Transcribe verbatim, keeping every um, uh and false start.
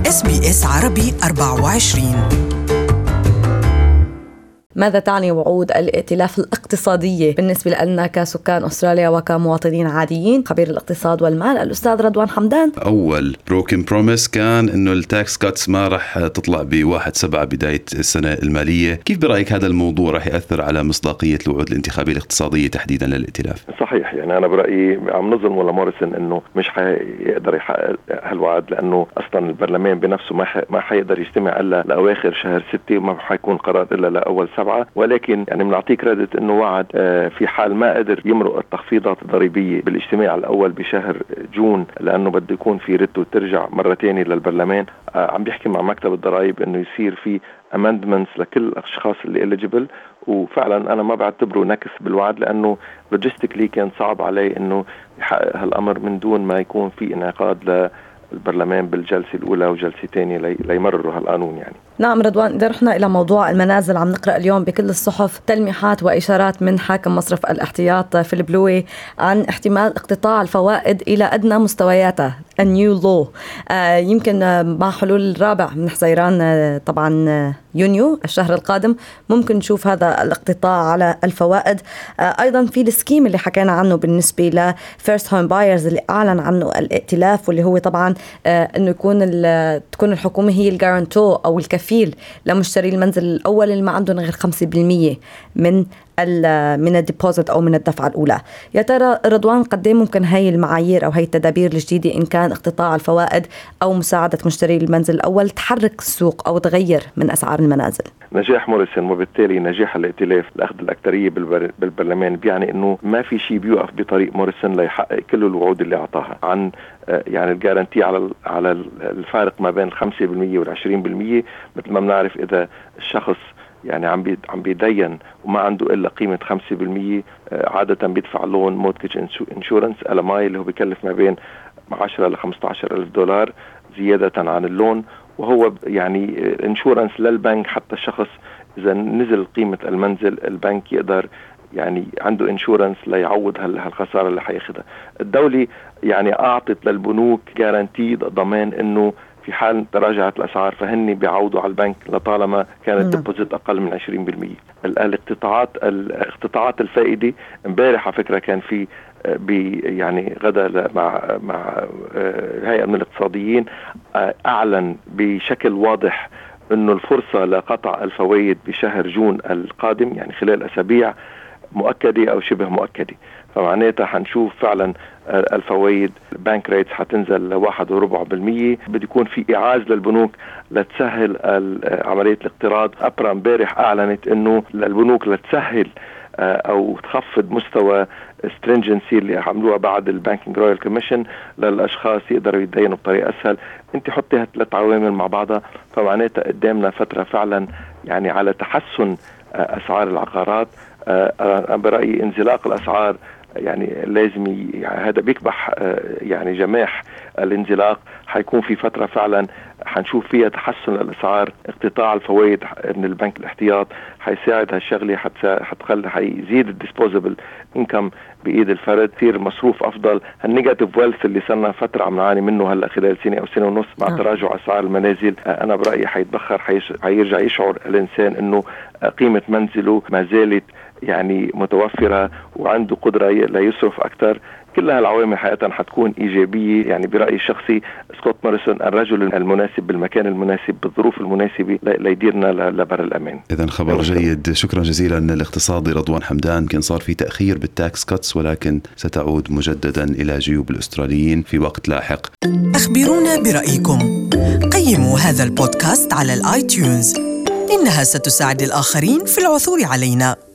إس بي إس عربي أربعة وعشرين. ماذا تعني وعود الائتلاف الاقتصادية بالنسبة لنا كسكان أستراليا وكمواطنين عاديين؟ خبير الاقتصاد والمال الأستاذ رضوان حمدان. أول بروكن بروميس كان إنه التاكس كاتس ما رح تطلع بواحد سبعة بداية السنة المالية. كيف برأيك هذا الموضوع رح يأثر على مصداقية الوعود الانتخابية الاقتصادية تحديدا للائتلاف؟ صحيح، يعني أنا برأيي عم نظلم ولا موريسون إنه مش حيقدر يحقق هالوعد، لأنه أصلا البرلمان بنفسه ما ما حيقدر يجتمع إلا لأواخر شهر ستة وما حيكون قرار إلا لأول سبعة. ولكن يعني بنعطيه كريدت انه وعد في حال ما قدر يمرق التخفيضات الضريبيه بالاجتماع الاول بشهر جون، لانه بده يكون في رد وترجع مره ثانيه للبرلمان. عم بيحكي مع مكتب الضرائب انه يصير في امندمنتس لكل الاشخاص اللي إليجيبل، وفعلا انا ما بعتبره نكس بالوعد، لانه لوجيستيكلي كان صعب عليه انه يحقق هالامر من دون ما يكون في انعقاد ل البرلمان بالجلسة الأولى وجلسة ثانية ليمرروا هالقانون. يعني نعم رضوان، إذا رحنا إلى موضوع المنازل، عم نقرأ اليوم بكل الصحف تلميحات وإشارات من حاكم مصرف الاحتياط في البلوي عن احتمال اقتطاع الفوائد إلى أدنى مستوياتها النيو لو. آه يمكن مع حلول الرابع من حزيران آه طبعا آه يونيو الشهر القادم ممكن نشوف هذا الاقتطاع على الفوائد. آه أيضا في السكيم اللي حكينا عنه بالنسبة لفيرست هوم بايرز اللي أعلن عنه الائتلاف، واللي هو طبعا آه إنه يكون تكون الحكومة هي الجارانتو أو الكفيل لمشتري المنزل الأول اللي ما عندهم غير خمسة بالمية من من الديبوزيت أو من الدفعة الأولى. يا ترى رضوان قد ايه ممكن هاي المعايير أو هاي التدابير الجديدة إن كان اقتطاع الفوائد أو مساعدة مشتري المنزل الأول تحرك السوق أو تغير من أسعار المنازل؟ نجاح موريسون وبالتالي نجاح الائتلاف لأخذ الأكترية بالبرلمان بيعني إنه ما في شيء بيوقف بطريق موريسون ليحقق كل الوعود اللي أعطاها عن يعني الجارانتي على على الفارق ما بين الخمسة بالمية والعشرين بالمية. مثل ما بنعرف إذا الشخص يعني عم بي عم بيدين وما عنده إلا قيمة خمسة بالمية عادة بيدفع لون مورتجج انشورنس ال ام اي اللي هو بيكلف ما بين عشرة إلى خمسة عشر ألف دولار زيادة عن اللون، وهو يعني انشورنس للبنك حتى الشخص إذا نزل قيمة المنزل البنك يقدر يعني عنده انشورنس ليعوض هالخسارة اللي حياخدها. الدولة يعني أعطت للبنوك جارانتي ضمان إنه في حال تراجعت الأسعار فهني بيعوضوا على البنك لطالما كانت الديبوزيت أقل من عشرين بالمية. الاقتطاعات الاقتطاعات الفائدة امبارح على فكرة كان في يعني غدا مع مع هيئة من الاقتصاديين أعلن بشكل واضح إنه الفرصة لقطع الفوائد بشهر جون القادم يعني خلال أسابيع مؤكدة أو شبه مؤكدة. فمعناتها حنشوف فعلا الفوائد البانك ريتس حتنزل لواحد وربع بالمية. بده يكون في إعاز للبنوك لتسهل عملية الاقتراض. أبرا امبارح أعلنت إنه للبنوك لتسهل أو تخفض مستوى stringency اللي عملوها بعد البانكينج رويال كوميشن للأشخاص يقدروا يدينوا بطريقة أسهل. انت حطي هالثلاث عوامل مع بعضها فمعناتها قدامنا فترة فعلا يعني على تحسن أسعار العقارات. أنا برأيي انزلاق الأسعار يعني لازم يعني هذا بيكبح يعني جماح الانزلاق. حيكون في فترة فعلا حنشوف فيها تحسن الأسعار. اقتطاع الفوائد من البنك الاحتياط حيساعد هالشغلة، حتخلي حيزيد الديسبوزبل انكم بإيد الفرد، تصير مصروف أفضل. هالنيجاتيف ويلث اللي صرنا فترة عم نعاني منه هلا خلال سنة أو سنة ونص مع تراجع أسعار المنازل أنا برأيي حيتبخر، حيرجع يشعر الإنسان إنه قيمة منزله ما زالت يعني متوفرة وعنده قدرة لا يصرف أكثر. كل هالعوامل حقيقة حتكون إيجابية. يعني برأيي الشخصي سكوت موريسون الرجل المناسب بالمكان المناسب بالظروف المناسبة ليديرنا لبر الأمان. إذن خبر جيد. شكرا جزيلا الاقتصادي رضوان حمدان. كان صار في تأخير بالتاكس كاتس ولكن ستعود مجددا إلى جيوب الأستراليين في وقت لاحق. أخبرونا برأيكم. قيموا هذا البودكاست على الآيتيونز، إنها ستساعد الآخرين في العثور علينا.